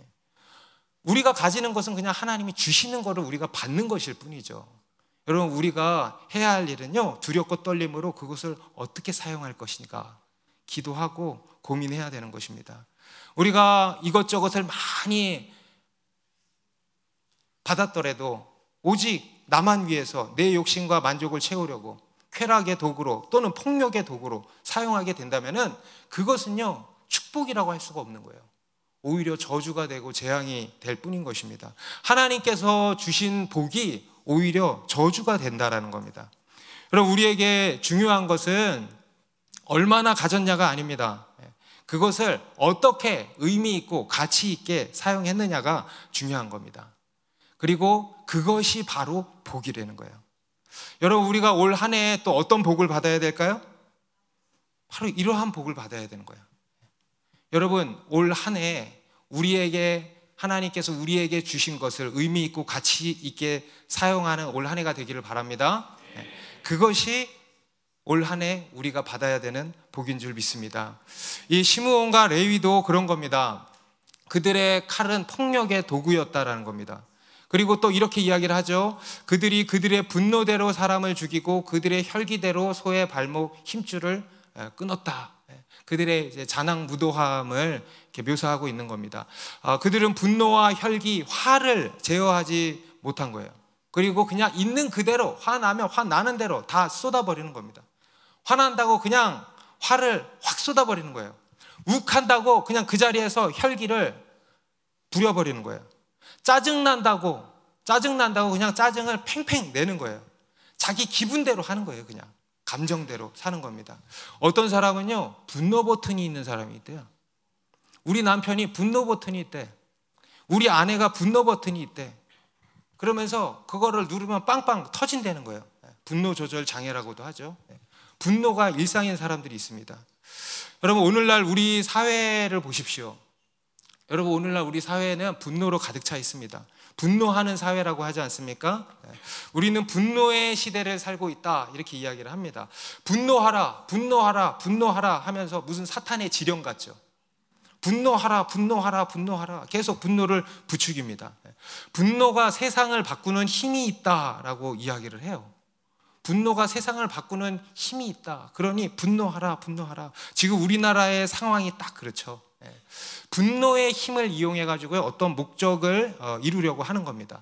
우리가 가지는 것은 그냥 하나님이 주시는 것을 우리가 받는 것일 뿐이죠. 여러분, 우리가 해야 할 일은요, 두렵고 떨림으로 그것을 어떻게 사용할 것인가 기도하고 고민해야 되는 것입니다. 우리가 이것저것을 많이 받았더라도 오직 나만 위해서 내 욕심과 만족을 채우려고 쾌락의 도구로 또는 폭력의 도구로 사용하게 된다면 그것은요, 축복이라고 할 수가 없는 거예요. 오히려 저주가 되고 재앙이 될 뿐인 것입니다. 하나님께서 주신 복이 오히려 저주가 된다라는 겁니다. 여러분, 우리에게 중요한 것은 얼마나 가졌냐가 아닙니다. 그것을 어떻게 의미 있고 가치 있게 사용했느냐가 중요한 겁니다. 그리고 그것이 바로 복이라는 거예요. 여러분, 우리가 올 한 해에 또 어떤 복을 받아야 될까요? 바로 이러한 복을 받아야 되는 거예요. 여러분, 올 한 해 우리에게 하나님께서 우리에게 주신 것을 의미 있고 가치 있게 사용하는 올 한 해가 되기를 바랍니다. 그것이 올 한 해 우리가 받아야 되는 복인 줄 믿습니다. 이 시므온과 레위도 그런 겁니다. 그들의 칼은 폭력의 도구였다라는 겁니다. 그리고 또 이렇게 이야기를 하죠. 그들이 그들의 분노대로 사람을 죽이고 그들의 혈기대로 소의 발목 힘줄을 끊었다. 그들의 이제 잔악무도함을 이렇게 묘사하고 있는 겁니다. 아, 그들은 분노와 혈기, 화를 제어하지 못한 거예요. 그리고 그냥 있는 그대로 화나면 화나는 대로 다 쏟아버리는 겁니다. 화난다고 그냥 화를 확 쏟아버리는 거예요. 욱한다고 그냥 그 자리에서 혈기를 부려버리는 거예요. 짜증난다고 짜증난다고 그냥 짜증을 팽팽 내는 거예요. 자기 기분대로 하는 거예요. 그냥 감정대로 사는 겁니다. 어떤 사람은요 분노 버튼이 있는 사람이 있대요. 우리 남편이 분노 버튼이 있대. 우리 아내가 분노 버튼이 있대. 그러면서 그거를 누르면 빵빵 터진다는 거예요. 분노 조절 장애라고도 하죠. 분노가 일상인 사람들이 있습니다. 여러분 오늘날 우리 사회를 보십시오. 여러분 오늘날 우리 사회는 분노로 가득 차 있습니다. 분노하는 사회라고 하지 않습니까? 우리는 분노의 시대를 살고 있다 이렇게 이야기를 합니다. 분노하라 분노하라 분노하라 하면서 무슨 사탄의 지령 같죠. 분노하라 분노하라 분노하라 계속 분노를 부추깁니다. 분노가 세상을 바꾸는 힘이 있다라고 이야기를 해요. 분노가 세상을 바꾸는 힘이 있다. 그러니 분노하라 분노하라. 지금 우리나라의 상황이 딱 그렇죠. 분노의 힘을 이용해 가지고 어떤 목적을 이루려고 하는 겁니다.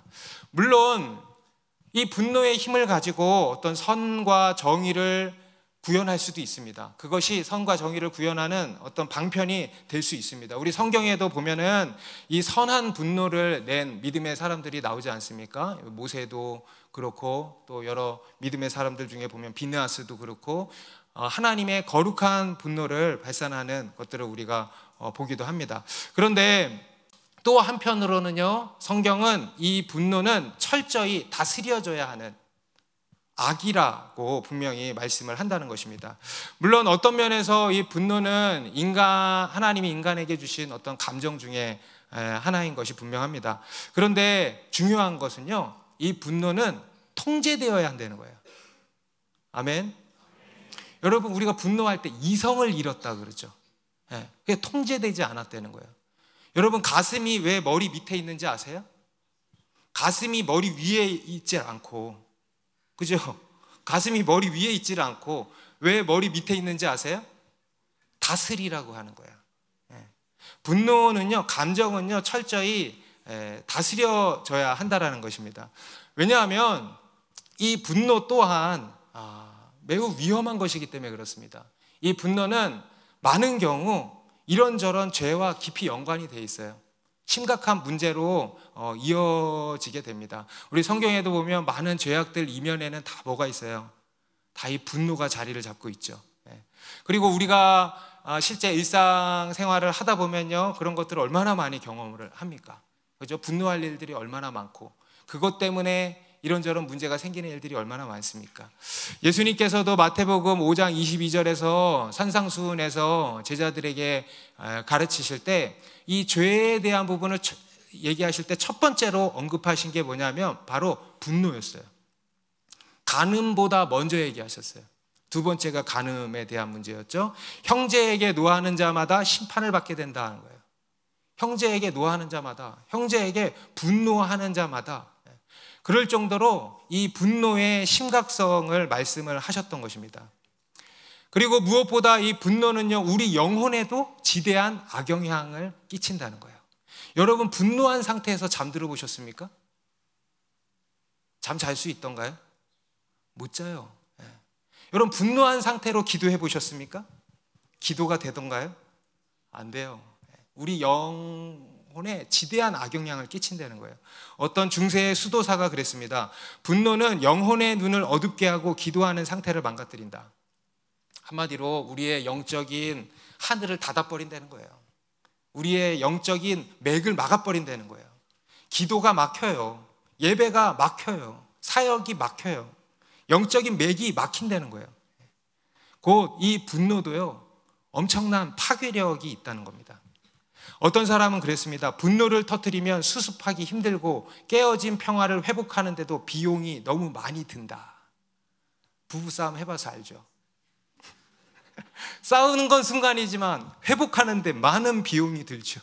물론 이 분노의 힘을 가지고 어떤 선과 정의를 구현할 수도 있습니다. 그것이 선과 정의를 구현하는 어떤 방편이 될 수 있습니다. 우리 성경에도 보면은 이 선한 분노를 낸 믿음의 사람들이 나오지 않습니까? 모세도 그렇고 또 여러 믿음의 사람들 중에 보면 비느하스도 그렇고 하나님의 거룩한 분노를 발산하는 것들을 우리가 보기도 합니다. 그런데 또 한편으로는요, 성경은 이 분노는 철저히 다스려져야 하는 악이라고 분명히 말씀을 한다는 것입니다. 물론 어떤 면에서 이 분노는 인간, 하나님이 인간에게 주신 어떤 감정 중에 하나인 것이 분명합니다. 그런데 중요한 것은요, 이 분노는 통제되어야 한다는 거예요. 아멘. 여러분 우리가 분노할 때 이성을 잃었다 그러죠. 예, 그게 통제되지 않았다는 거예요. 여러분 가슴이 왜 머리 밑에 있는지 아세요? 가슴이 머리 위에 있지 않고, 그죠? 가슴이 머리 위에 있지 않고 왜 머리 밑에 있는지 아세요? 다스리라고 하는 거예요. 예. 분노는요, 감정은요 철저히 예, 다스려져야 한다라는 것입니다. 왜냐하면 이 분노 또한 아, 매우 위험한 것이기 때문에 그렇습니다. 이 분노는 많은 경우 이런저런 죄와 깊이 연관이 돼 있어요. 심각한 문제로 어, 이어지게 됩니다. 우리 성경에도 보면 많은 죄악들 이면에는 다 뭐가 있어요? 다 이 분노가 자리를 잡고 있죠. 네. 그리고 우리가 아, 실제 일상생활을 하다 보면요, 그런 것들을 얼마나 많이 경험을 합니까? 그죠? 분노할 일들이 얼마나 많고 그것 때문에 이런저런 문제가 생기는 일들이 얼마나 많습니까? 예수님께서도 마태복음 오 장 이십이 절에서 산상수훈에서 제자들에게 가르치실 때 이 죄에 대한 부분을 얘기하실 때 첫 번째로 언급하신 게 뭐냐면 바로 분노였어요. 간음보다 먼저 얘기하셨어요. 두 번째가 간음에 대한 문제였죠. 형제에게 노하는 자마다 심판을 받게 된다는 거예요. 형제에게 노하는 자마다, 형제에게 분노하는 자마다, 그럴 정도로 이 분노의 심각성을 말씀을 하셨던 것입니다. 그리고 무엇보다 이 분노는요, 우리 영혼에도 지대한 악영향을 끼친다는 거예요. 여러분 분노한 상태에서 잠들어 보셨습니까? 잠 잘 수 있던가요? 못 자요. 네. 여러분 분노한 상태로 기도해 보셨습니까? 기도가 되던가요? 안 돼요. 우리 영혼에 지대한 악영향을 끼친다는 거예요. 어떤 중세의 수도사가 그랬습니다. 분노는 영혼의 눈을 어둡게 하고 기도하는 상태를 망가뜨린다. 한마디로 우리의 영적인 하늘을 닫아버린다는 거예요. 우리의 영적인 맥을 막아버린다는 거예요. 기도가 막혀요. 예배가 막혀요. 사역이 막혀요. 영적인 맥이 막힌다는 거예요. 곧 이 분노도요, 엄청난 파괴력이 있다는 겁니다. 어떤 사람은 그랬습니다. 분노를 터뜨리면 수습하기 힘들고 깨어진 평화를 회복하는데도 비용이 너무 많이 든다. 부부싸움 해봐서 알죠. 싸우는 건 순간이지만 회복하는데 많은 비용이 들죠.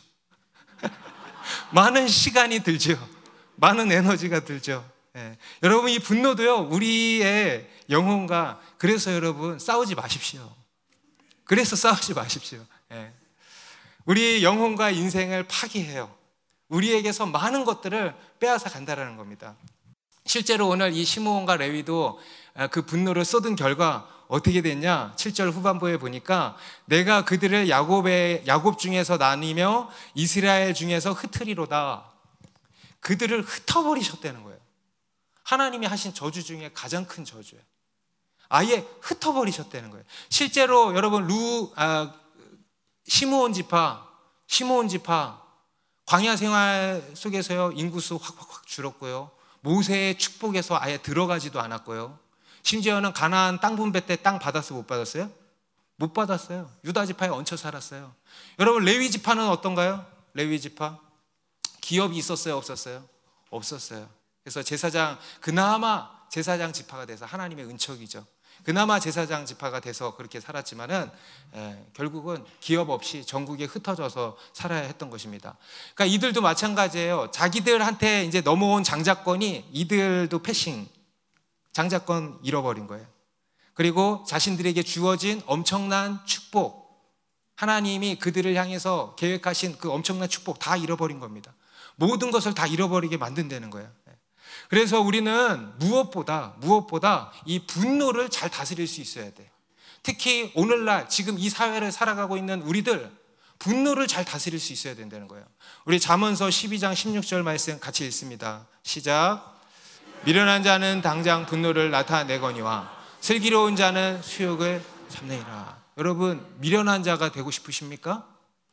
많은 시간이 들죠. 많은 에너지가 들죠. 예. 여러분, 이 분노도요, 우리의 영혼과, 그래서 여러분 싸우지 마십시오. 그래서 싸우지 마십시오. 예. 우리 영혼과 인생을 파괴해요. 우리에게서 많은 것들을 빼앗아 간다는 겁니다. 실제로 오늘 이 시므온과 레위도 그 분노를 쏟은 결과 어떻게 됐냐? 칠 절 후반부에 보니까 내가 그들을 야곱의 야곱 중에서 나뉘며 이스라엘 중에서 흩으리로다. 그들을 흩어버리셨다는 거예요. 하나님이 하신 저주 중에 가장 큰 저주예요. 아예 흩어버리셨다는 거예요. 실제로 여러분 루 아, 시므온 지파, 시므온 지파 광야 생활 속에서요 인구수 확확확 줄었고요. 모세의 축복에서 아예 들어가지도 않았고요. 심지어는 가나안 땅 분배 때 땅 받았어요, 못 받았어요? 못 받았어요. 유다 지파에 얹혀 살았어요. 여러분 레위 지파는 어떤가요? 레위 지파 기업이 있었어요, 없었어요? 없었어요. 그래서 제사장, 그나마 제사장 지파가 돼서 하나님의 은척이죠. 그나마 제사장 지파가 돼서 그렇게 살았지만은 에, 결국은 기업 없이 전국에 흩어져서 살아야 했던 것입니다. 그러니까 이들도 마찬가지예요. 자기들한테 이제 넘어온 장자권이 이들도 패싱, 장자권 잃어버린 거예요. 그리고 자신들에게 주어진 엄청난 축복, 하나님이 그들을 향해서 계획하신 그 엄청난 축복 다 잃어버린 겁니다. 모든 것을 다 잃어버리게 만든다는 거예요. 그래서 우리는 무엇보다 무엇보다 이 분노를 잘 다스릴 수 있어야 돼. 특히 오늘날 지금 이 사회를 살아가고 있는 우리들 분노를 잘 다스릴 수 있어야 된다는 거예요. 우리 잠언서 십이 장 십육 절 말씀 같이 읽습니다. 시작. 미련한 자는 당장 분노를 나타내거니와 슬기로운 자는 수욕을 참느니라. 여러분 미련한 자가 되고 싶으십니까?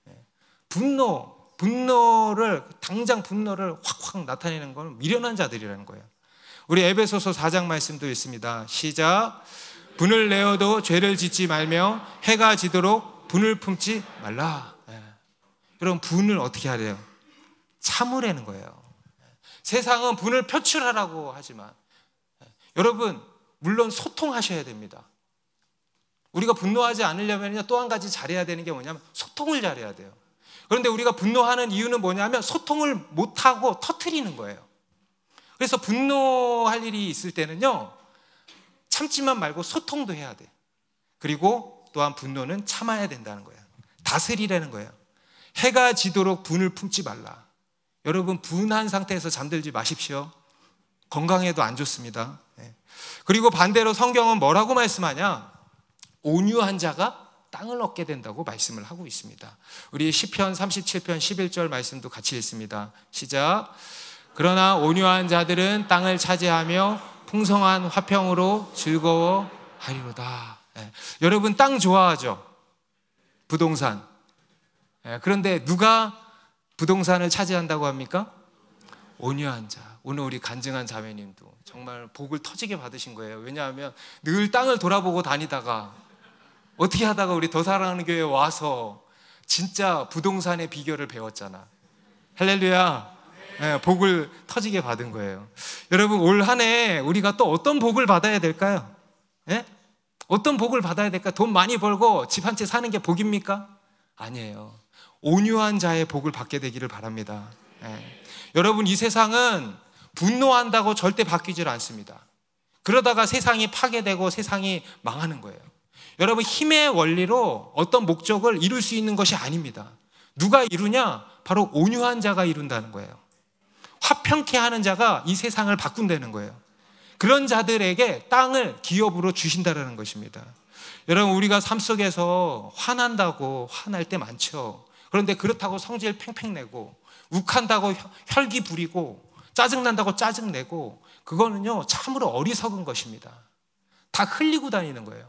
분노 분노를 당장 분노를 확확 나타내는 건 미련한 자들이라는 거예요. 우리 에베소서 사 장 말씀도 있습니다. 시작. 분을 내어도 죄를 짓지 말며 해가 지도록 분을 품지 말라. 예. 여러분 분을 어떻게 하래요? 참으라는 거예요. 세상은 분을 표출하라고 하지만 예. 여러분 물론 소통하셔야 됩니다. 우리가 분노하지 않으려면 또 한 가지 잘해야 되는 게 뭐냐면 소통을 잘해야 돼요. 그런데 우리가 분노하는 이유는 뭐냐면 소통을 못하고 터뜨리는 거예요. 그래서 분노할 일이 있을 때는요 참지만 말고 소통도 해야 돼. 그리고 또한 분노는 참아야 된다는 거예요. 다스리라는 거예요. 해가 지도록 분을 품지 말라. 여러분 분한 상태에서 잠들지 마십시오. 건강에도 안 좋습니다. 그리고 반대로 성경은 뭐라고 말씀하냐? 온유한 자가 땅을 얻게 된다고 말씀을 하고 있습니다. 우리 시편 삼십칠 편 십일 절 말씀도 같이 읽습니다. 시작. 그러나 온유한 자들은 땅을 차지하며 풍성한 화평으로 즐거워하리로다. 예. 여러분 땅 좋아하죠? 부동산. 예. 그런데 누가 부동산을 차지한다고 합니까? 온유한 자. 오늘 우리 간증한 자매님도 정말 복을 터지게 받으신 거예요. 왜냐하면 늘 땅을 돌아보고 다니다가 어떻게 하다가 우리 더 사랑하는 교회에 와서 진짜 부동산의 비결을 배웠잖아. 할렐루야. 네, 복을 터지게 받은 거예요. 여러분 올 한 해 우리가 또 어떤 복을 받아야 될까요? 네? 어떤 복을 받아야 될까? 돈 많이 벌고 집 한 채 사는 게 복입니까? 아니에요. 온유한 자의 복을 받게 되기를 바랍니다. 네. 여러분 이 세상은 분노한다고 절대 바뀌질 않습니다. 그러다가 세상이 파괴되고 세상이 망하는 거예요. 여러분 힘의 원리로 어떤 목적을 이룰 수 있는 것이 아닙니다. 누가 이루냐? 바로 온유한 자가 이룬다는 거예요. 화평케 하는 자가 이 세상을 바꾼다는 거예요. 그런 자들에게 땅을 기업으로 주신다는 것입니다. 여러분 우리가 삶 속에서 화난다고 화날 때 많죠. 그런데 그렇다고 성질 팽팽 내고 욱한다고 혈기 부리고 짜증난다고 짜증내고 그거는요 참으로 어리석은 것입니다. 다 흘리고 다니는 거예요.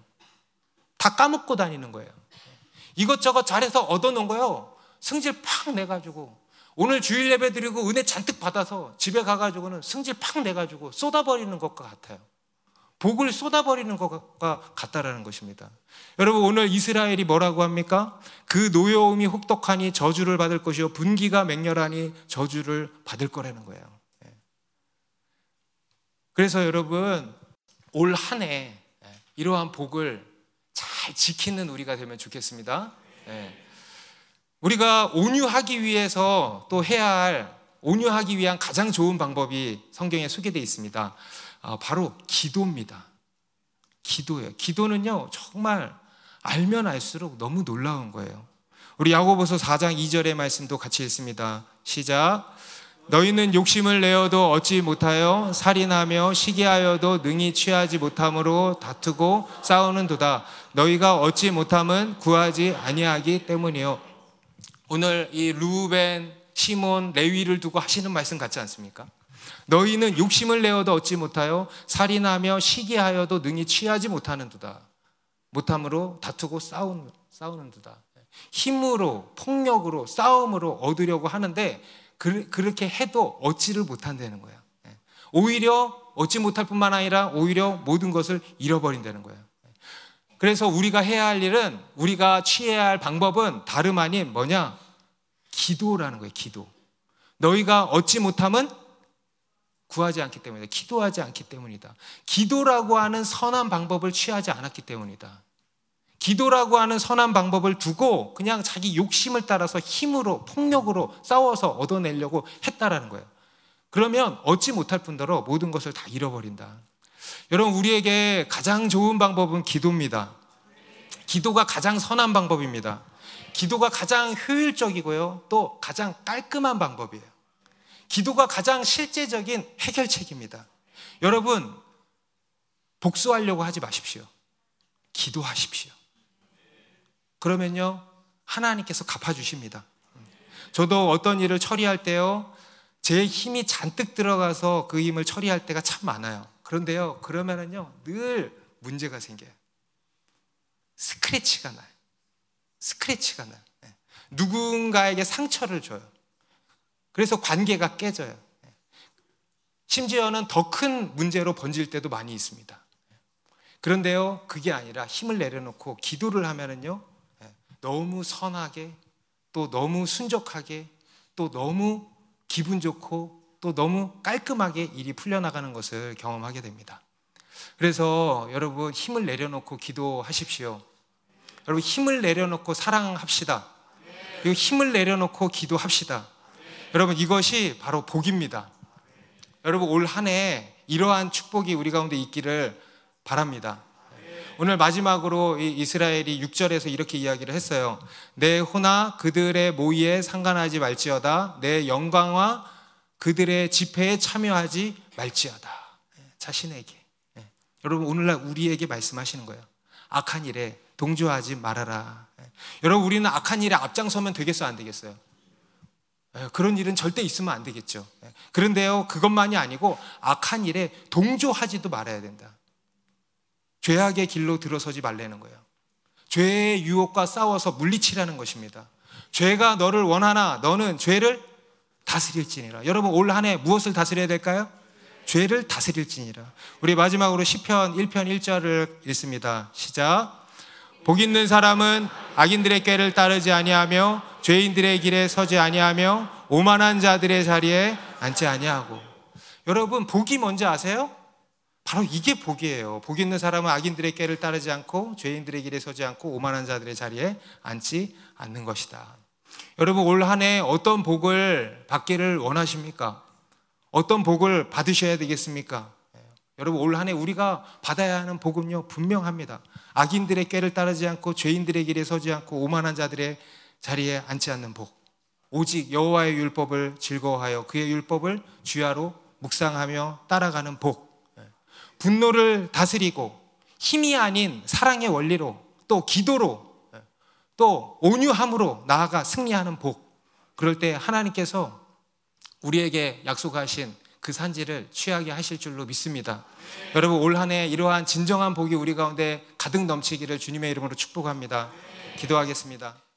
다 까먹고 다니는 거예요. 이것저것 잘해서 얻어놓은 거요 승질 팍 내가지고 오늘 주일 예배 드리고 은혜 잔뜩 받아서 집에 가가지고는 승질 팍 내가지고 쏟아버리는 것과 같아요. 복을 쏟아버리는 것과 같다라는 것입니다. 여러분, 오늘 이스라엘이 뭐라고 합니까? 그 노여움이 혹독하니 저주를 받을 것이요 분기가 맹렬하니 저주를 받을 거라는 거예요. 그래서 여러분, 올 한 해 이러한 복을 잘 지키는 우리가 되면 좋겠습니다. 우리가 온유하기 위해서 또 해야 할, 온유하기 위한 가장 좋은 방법이 성경에 소개되어 있습니다. 바로 기도입니다. 기도예요. 기도는요, 정말 알면 알수록 너무 놀라운 거예요. 우리 야고보서 사 장 이 절의 말씀도 같이 읽습니다. 시작. 너희는 욕심을 내어도 얻지 못하여 살인하며 시기하여도 능히 취하지 못함으로 다투고 싸우는도다. 너희가 얻지 못함은 구하지 아니하기 때문이요. 오늘 이 루벤, 시몬, 레위를 두고 하시는 말씀 같지 않습니까? 너희는 욕심을 내어도 얻지 못하여 살인하며 시기하여도 능히 취하지 못하는도다. 못함으로 다투고 싸우는, 싸우는도다. 힘으로, 폭력으로, 싸움으로 얻으려고 하는데 그, 그렇게 해도 얻지를 못한다는 거예요. 오히려 얻지 못할 뿐만 아니라 오히려 모든 것을 잃어버린다는 거예요. 그래서 우리가 해야 할 일은, 우리가 취해야 할 방법은 다름 아닌 뭐냐? 기도라는 거예요. 기도. 너희가 얻지 못함은 구하지 않기 때문이다. 기도하지 않기 때문이다. 기도라고 하는 선한 방법을 취하지 않았기 때문이다. 기도라고 하는 선한 방법을 두고 그냥 자기 욕심을 따라서 힘으로, 폭력으로 싸워서 얻어내려고 했다라는 거예요. 그러면 얻지 못할 뿐더러 모든 것을 다 잃어버린다. 여러분, 우리에게 가장 좋은 방법은 기도입니다. 기도가 가장 선한 방법입니다. 기도가 가장 효율적이고요, 또 가장 깔끔한 방법이에요. 기도가 가장 실제적인 해결책입니다. 여러분, 복수하려고 하지 마십시오. 기도하십시오. 그러면요, 하나님께서 갚아주십니다. 저도 어떤 일을 처리할 때요, 제 힘이 잔뜩 들어가서 그 힘을 처리할 때가 참 많아요. 그런데요, 그러면은요, 늘 문제가 생겨요. 스크래치가 나요. 스크래치가 나요. 누군가에게 상처를 줘요. 그래서 관계가 깨져요. 심지어는 더 큰 문제로 번질 때도 많이 있습니다. 그런데요, 그게 아니라 힘을 내려놓고 기도를 하면은요, 너무 선하게, 또 너무 순적하게, 또 너무 기분 좋고, 또 너무 깔끔하게 일이 풀려나가는 것을 경험하게 됩니다. 그래서 여러분, 힘을 내려놓고 기도하십시오. 여러분, 힘을 내려놓고 사랑합시다. 그리고 힘을 내려놓고 기도합시다. 여러분, 이것이 바로 복입니다. 여러분, 올 한 해 이러한 축복이 우리 가운데 있기를 바랍니다. 오늘 마지막으로 이 이스라엘이 육 절에서 이렇게 이야기를 했어요. 내 호나 그들의 모의에 상관하지 말지어다. 내 영광과 그들의 집회에 참여하지 말지어다. 자신에게. 여러분, 오늘날 우리에게 말씀하시는 거예요. 악한 일에 동조하지 말아라. 여러분, 우리는 악한 일에 앞장서면 되겠어요, 안 되겠어요? 그런 일은 절대 있으면 안 되겠죠. 그런데요, 그것만이 아니고 악한 일에 동조하지도 말아야 된다. 죄악의 길로 들어서지 말라는 거예요. 죄의 유혹과 싸워서 물리치라는 것입니다. 죄가 너를 원하나 너는 죄를 다스릴지니라. 여러분, 올 한 해 무엇을 다스려야 될까요? 죄를 다스릴지니라. 우리 마지막으로 시편 일 편 일 절을 읽습니다. 시작. 복 있는 사람은 악인들의 꾀를 따르지 아니하며 죄인들의 길에 서지 아니하며 오만한 자들의 자리에 앉지 아니하고. 여러분, 복이 뭔지 아세요? 바로 이게 복이에요. 복 있는 사람은 악인들의 꾀를 따르지 않고 죄인들의 길에 서지 않고 오만한 자들의 자리에 앉지 않는 것이다. 여러분, 올 한 해 어떤 복을 받기를 원하십니까? 어떤 복을 받으셔야 되겠습니까? 여러분, 올 한 해 우리가 받아야 하는 복은요, 분명합니다. 악인들의 꾀를 따르지 않고 죄인들의 길에 서지 않고 오만한 자들의 자리에 앉지 않는 복. 오직 여호와의 율법을 즐거워하여 그의 율법을 주야로 묵상하며 따라가는 복. 분노를 다스리고 힘이 아닌 사랑의 원리로, 또 기도로, 또 온유함으로 나아가 승리하는 복. 그럴 때 하나님께서 우리에게 약속하신 그 산지를 취하게 하실 줄로 믿습니다. 네. 여러분, 올 한 해 이러한 진정한 복이 우리 가운데 가득 넘치기를 주님의 이름으로 축복합니다. 네. 기도하겠습니다.